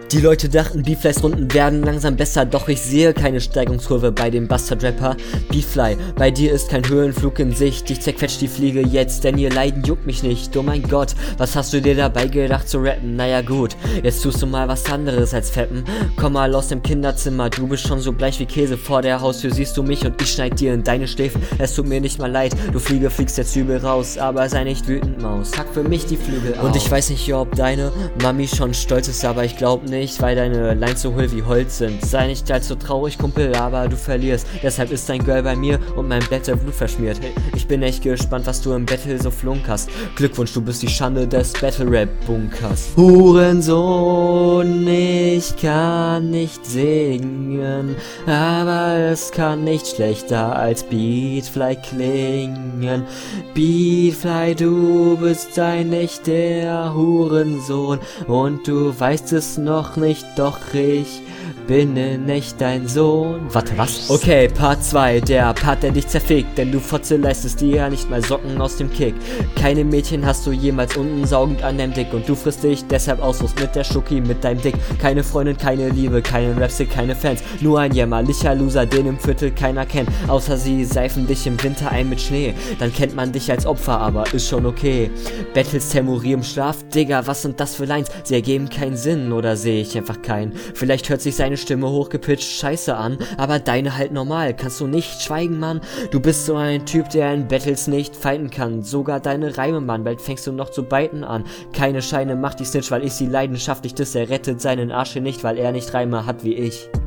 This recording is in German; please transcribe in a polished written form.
Die Leute dachten, Beeflys-Runden werden langsam besser, doch ich sehe keine Steigungskurve bei dem Bastard-Rapper Beefly. Bei dir ist kein Höhenflug in Sicht, dich zerquetscht die Fliege jetzt, denn ihr Leiden juckt mich nicht. Oh mein Gott, was hast du dir dabei gedacht zu rappen? Naja gut, jetzt tust du mal was anderes als Feppen. Komm mal aus dem Kinderzimmer, du bist schon so bleich wie Käse. Vor der Haustür siehst du mich und ich schneid dir in deine Schläfen. Es tut mir nicht mal leid, du fliegst jetzt übel raus, aber sei nicht wütend, Maus, hack für mich die Flügel auf. Und ich weiß nicht, ob deine Mami schon stolz ist, aber ich glaub nicht, weil deine Lines so hohl wie Holz sind. Sei nicht allzu traurig, Kumpel, aber du verlierst. Deshalb ist dein Girl bei mir und mein Blätter Blut verschmiert. Ich bin echt gespannt, was du im Battle so flunkerst. Glückwunsch, du bist die Schande des Battle-Rap-Bunkers. Hurensohn, ich kann nicht singen, aber es kann nicht schlechter als Beatfly klingen. Beatfly, du bist ein echter Hurensohn und du weißt es noch nicht, doch ich bin in echt dein Sohn. Warte, was? Okay, Part 2, der Part, der dich zerfickt, denn du Fotze leistest dir ja nicht mal Socken aus dem Kick. Keine Mädchen hast du jemals unten saugend an deinem Dick und du frisst dich deshalb Ausrust mit der Schoki, mit deinem Dick. Keine Freundin, keine Liebe, keinen Rapstick, keine Fans, nur ein jämmerlicher Loser, den im Viertel keiner kennt, außer sie seifen dich im Winter ein mit Schnee. Dann kennt man dich als Opfer, aber ist schon okay. Battles Temuri im Schlaf, Digga, was sind das für Lines? Sie ergeben keinen Sinn, oder sehe ich einfach keinen? Vielleicht hört sich seine Stimme hochgepitcht scheiße an, aber deine halt normal. Kannst du nicht schweigen, Mann? Du bist so ein Typ, der in Battles nicht fighten kann. Sogar deine Reime, Mann, bald fängst du noch zu biten an. Keine Scheine macht die Snitch, weil ich sie leidenschaftlich diss. Er rettet seinen Arsch hier nicht, weil er nicht Reime hat wie ich.